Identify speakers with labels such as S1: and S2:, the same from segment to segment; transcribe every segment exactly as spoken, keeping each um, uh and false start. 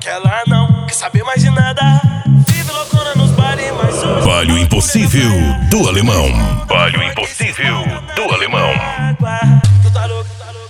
S1: funk, ela não quer saber mais de nada. Vive loucona nos bares, mas hoje
S2: Baile o Impossível do Alemão. Baile o Impossível do Alemão.
S1: Tu tá louco, tá louco,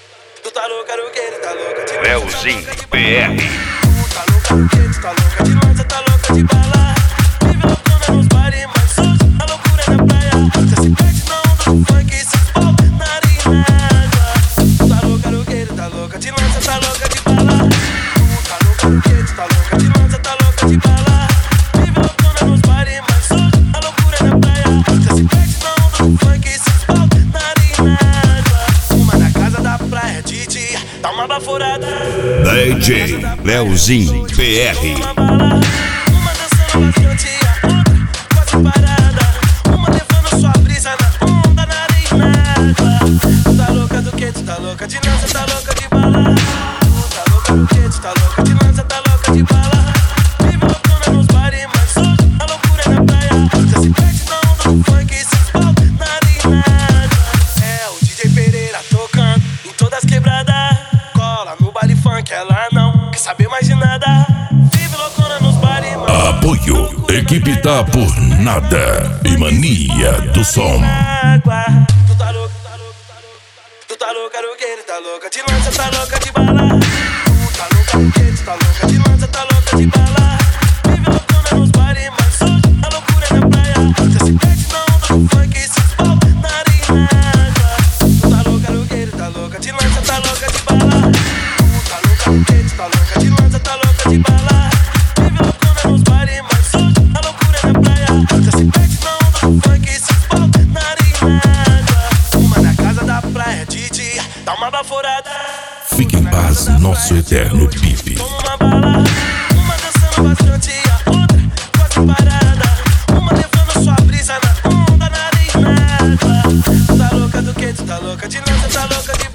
S1: tu tá louco, era o que ele tá louco de
S2: Leozinho P R.
S1: Tu tá louco, era o que tu tá louca de lança, tá louca de bala. Vive loucona nos bares, mas hoje a loucura é na praia. Cê se perde na onda do funk e se esfolga na arenada. Tu tá louco, era o que ele tá louca de lança, tá louca de bala. Tu tá louco, era o que tu tá louca de lança, tá louca de bala. Vive loucona nos bares, mas hoje a loucura é na praia. Cê se perde na onda do funk e se esfolga na arenada. Uma na casa da praia de dia, dá uma baforada.
S2: D J Leozinho P R.
S1: Uma bala, uma dançando bastante, a outra quase parada. Uma levando sua brisa na onda, na arenada. Tu tá louca do que? Tu tá louca de lança, tá louca de bala. Tu tá louca do que? Tu tá louca de lança, tá louca de bala. Vive loucona nos bares, mas hoje a loucura é na praia. Cê se perde na onda do funk e se esfolga na arenada. É o D J Pereira tocando em todas as quebradas. Cola no baile funk, ela não quer saber mais de nada. Vive loucona nos bares, mas
S2: Apoio, equipe tá por nada e mania do som.
S1: água. Tu tá louco, tá louco, tá louco. Tu tá louca, era o que ele tá louca de lança, tá louca de bala. Tu tá louca, era o que tu tá louca de lança, tá louca de bala. Vive loucona nos bares, mas hoje a loucura é na praia. Cê se perde na onda do funk e se esfolga na arenada. Tu tá louca, era o que ele tá louca de lança, tá louca de bala. Tu tá louca, era o que tu tá louca de lança, tá louca de bala. Vive loucona nos bares, mas hoje a loucura é na praia. Cê se perde na onda do funk e se esfolga na arenada. Uma na casa da praia de dia, dá uma baforada.
S2: Fique em paz, nosso eterno pipe.
S1: Toma uma bala, uma dançando bastante, a outra quase parada. Uma levando sua brisa na onda, na arenada. Tu tá louca do que? Tu tá louca de lança, tá louca de